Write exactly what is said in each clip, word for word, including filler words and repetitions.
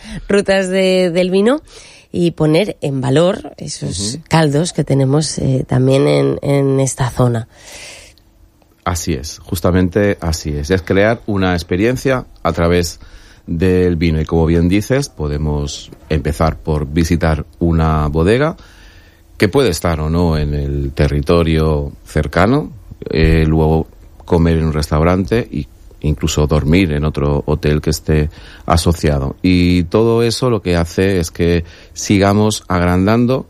rutas de, del vino y poner en valor esos uh-huh. caldos que tenemos eh, también en, en esta zona. Así es, justamente así es. Es crear una experiencia a través del vino. Y como bien dices, podemos empezar por visitar una bodega que puede estar o no en el territorio cercano, eh, luego comer en un restaurante e incluso dormir en otro hotel que esté asociado. Y todo eso lo que hace es que sigamos agrandando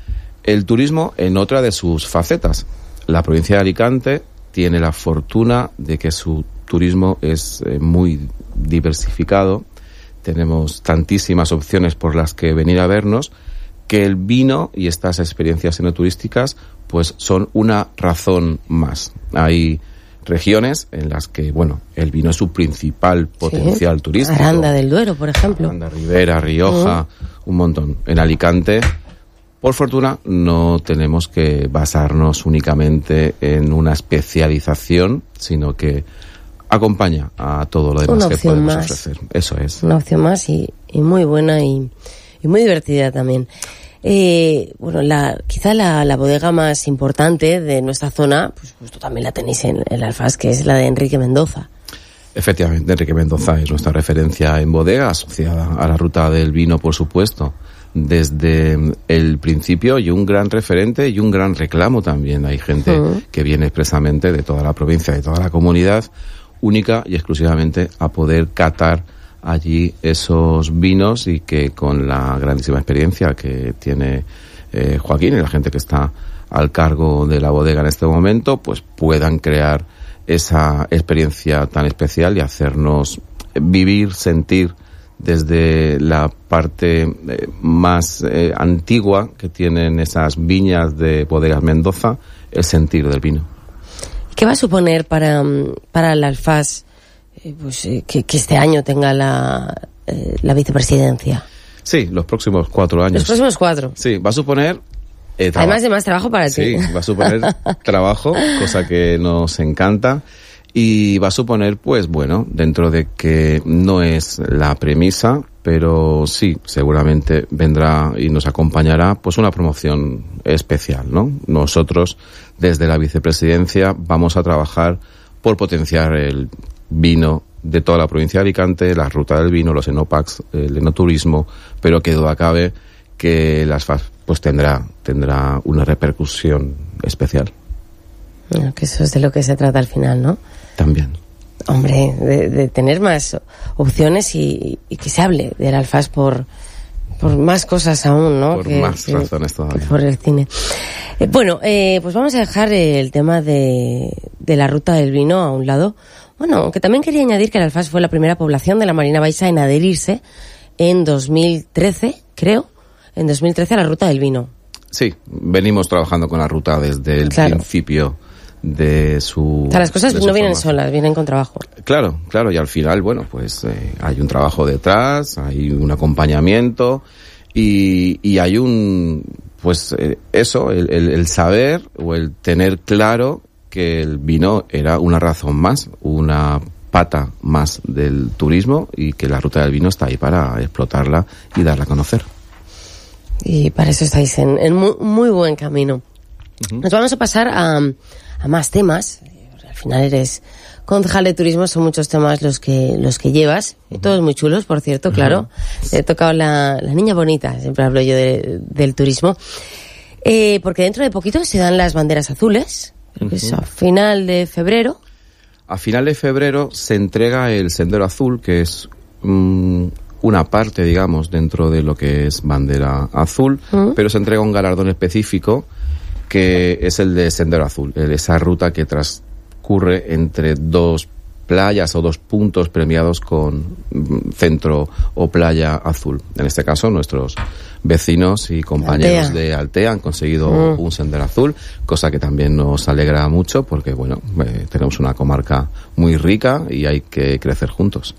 el turismo en otra de sus facetas. La provincia de Alicante tiene la fortuna de que su turismo es eh, muy diversificado. Tenemos tantísimas opciones por las que venir a vernos, que el vino y estas experiencias enoturísticas pues son una razón más. Hay regiones en las que, bueno, el vino es su principal potencial sí. turístico. Aranda del Duero, por ejemplo. Aranda, Ribera, Rioja, uh-huh. un montón. En Alicante, por fortuna, no tenemos que basarnos únicamente en una especialización, sino que acompaña a todo lo demás que podemos más. ofrecer. Eso es. Una opción más y, y muy buena y, y muy divertida también. Eh, bueno, la, quizá la, la bodega más importante de nuestra zona, pues justo también la tenéis en el Alfás, que es la de Enrique Mendoza. Efectivamente, Enrique Mendoza es nuestra referencia en bodega, asociada a la ruta del vino, por supuesto, desde el principio, y un gran referente y un gran reclamo también. Hay gente uh-huh. que viene expresamente de toda la provincia, de toda la comunidad, única y exclusivamente a poder catar allí esos vinos, y que con la grandísima experiencia que tiene eh, Joaquín y la gente que está al cargo de la bodega en este momento, pues puedan crear esa experiencia tan especial y hacernos vivir, sentir desde la parte eh, más eh, antigua que tienen esas viñas de Bodegas Mendoza, el sentir del vino. ¿Qué va a suponer para, para el Alfás eh, pues, eh, que, que este año tenga la, eh, la vicepresidencia? Sí, los próximos cuatro años. Los próximos cuatro. Sí, va a suponer... Eh, traba- Además de más trabajo para sí, ti. Sí, va a suponer trabajo, cosa que nos encanta. Y va a suponer, pues bueno, dentro de que no es la premisa, pero sí, seguramente vendrá y nos acompañará pues una promoción especial, ¿no? Nosotros, desde la vicepresidencia, vamos a trabajar por potenciar el vino de toda la provincia de Alicante, la ruta del vino, los enopacs, el enoturismo, pero que duda cabe que las F A S pues tendrá, tendrá una repercusión especial. Bueno, que eso es de lo que se trata al final, ¿no? También. Hombre, de, de tener más opciones y, y que se hable del Alfás por, por más cosas aún, ¿no? Por que, más que, razones todavía. Que por el cine. Eh, bueno, eh, pues vamos a dejar el tema de, de la ruta del vino a un lado. Bueno, aunque también quería añadir que el Alfás fue la primera población de la Marina Baixa en adherirse en dos mil trece, creo, en dos mil trece a la ruta del vino. Sí, venimos trabajando con la ruta desde el claro. principio de su... O sea, las cosas no vienen formación. solas, vienen con trabajo. Claro, claro, y al final, bueno, pues eh, hay un trabajo detrás, hay un acompañamiento y, y hay un, pues eh, eso, el, el, el saber o el tener claro que el vino era una razón más, una pata más del turismo, y que la ruta del vino está ahí para explotarla y darla a conocer. Y para eso estáis en, en muy, muy buen camino. Uh-huh. Nos vamos a pasar a, a más temas. Al final eres concejal de turismo, son muchos temas los que los que llevas, y todos muy chulos, por cierto, claro. Uh-huh. He tocado la, la niña bonita, siempre hablo yo de, del turismo. Eh, porque dentro de poquito se dan las banderas azules, creo que uh-huh. es a final de febrero. A final de febrero se entrega el Sendero Azul, que es um, una parte, digamos, dentro de lo que es bandera azul, uh-huh. pero se entrega un galardón específico que es el de Sendero Azul, esa ruta que transcurre entre dos playas o dos puntos premiados con centro o playa azul. En este caso, nuestros vecinos y compañeros Altea. de Altea han conseguido uh. un Sendero Azul, cosa que también nos alegra mucho porque, bueno, eh, tenemos una comarca muy rica y hay que crecer juntos.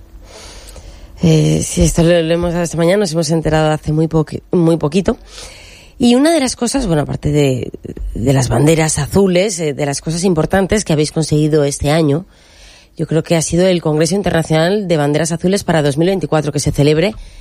Eh, sí, esto lo, lo hemos dado esta mañana, nos hemos enterado hace muy, poqui, muy poquito. Y una de las cosas, bueno, aparte de, de las banderas azules, eh, de las cosas importantes que habéis conseguido este año, yo creo que ha sido el Congreso Internacional de Banderas Azules para dos mil veinticuatro, que se celebre